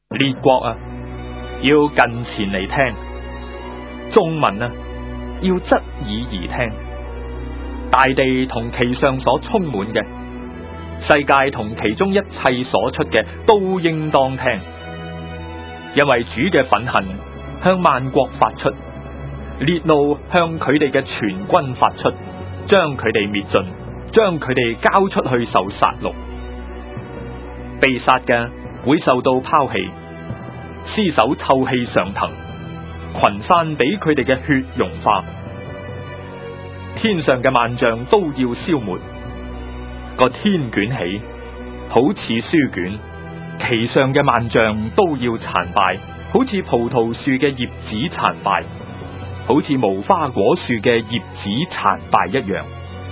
列國啊，要近前嚟聽；眾民啊，要側耳而聽。大地同其上所充滿嘅，世界同其中一切所出嘅，都應當聽。因為主嘅憤恨向萬國發出，烈怒向佢哋嘅全軍發出，將佢哋滅盡，將佢哋交出去受殺戮。被殺嘅會受到拋棄，屍首臭氣上騰，群山俾佢哋嘅血融化。天上嘅萬象都要消沒，個天捲起，好似書卷，其上嘅萬象都要殘敗，好似葡萄樹嘅葉子殘敗，好似無花果樹嘅葉子殘敗一樣。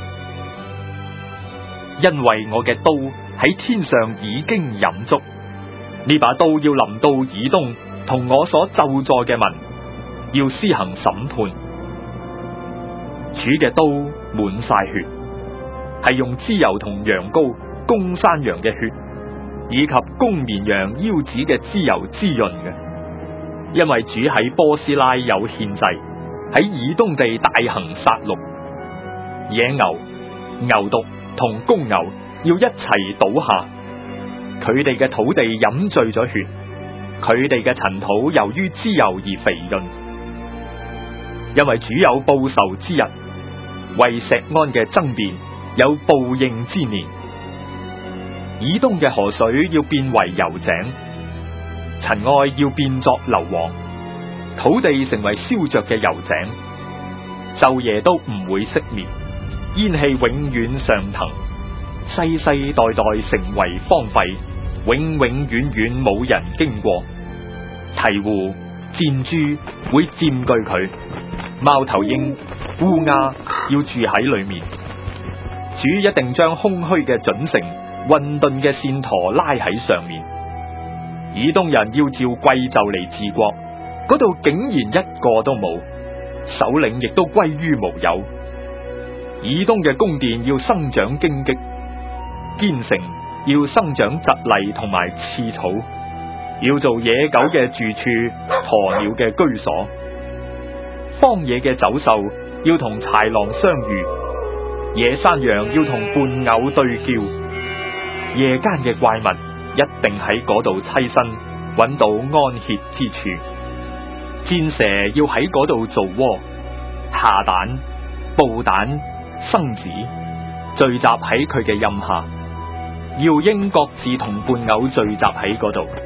因為我嘅刀喺天上已經飲足，呢把刀要臨到以東同我所咒詛嘅民，要施行審判。主嘅刀滿晒血，係用脂油同羊羔、公山羊嘅血，以及公綿羊腰子嘅脂油滋潤嘅。因為主喺波斯拉有獻祭，喺以東地大行殺戮，野牛、牛犢同公牛要一齊倒下，佢哋嘅土地飲醉咗血，佢哋嘅塵土由於脂油而肥潤。因為主有報仇之日，為錫安嘅爭辯有報應之年。以東嘅河水要變為油井，塵埃要變作硫磺，土地成為燒着嘅油井，晝夜都唔會熄滅，煙氣永遠上騰，世世代代成為荒廢，永永遠遠冇人經過。鵜鶘、箭豬會佔據佢，貓頭鷹、烏鴉要住喺裏面。主一定將空虛嘅準繩、混沌嘅線鉈拉喺上面。以東人要照貴冑嚟治國，嗰度竟然一個都冇，首領亦都歸於無有。以東嘅宮殿要生長荊棘，堅城要生長蒺藜同埋刺草，要做野狗嘅住處，鴕鳥嘅居所。荒野嘅走獸要同豺狼相遇，野山羊要同伴偶對叫。夜間嘅怪物一定喺嗰度棲身，揾到安歇之處。箭蛇要喺嗰度做窩，下蛋、布蛋、生子聚集喺佢嘅蔭下。鷂鷹各自同伴偶聚集喺嗰度。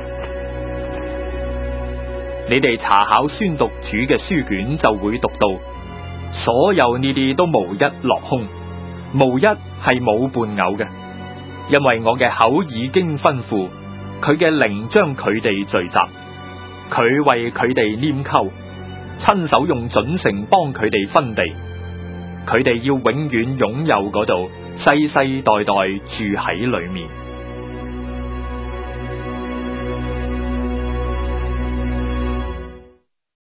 你哋查考宣讀主嘅書卷，就會讀到所有呢啲都無一落空，無一係冇伴偶嘅，因為我嘅口已經吩咐，佢嘅靈將佢哋聚集，佢為佢哋拈鬮，親手用準繩幫佢哋分地，佢哋要永遠擁有嗰度，世世代代住喺裏面。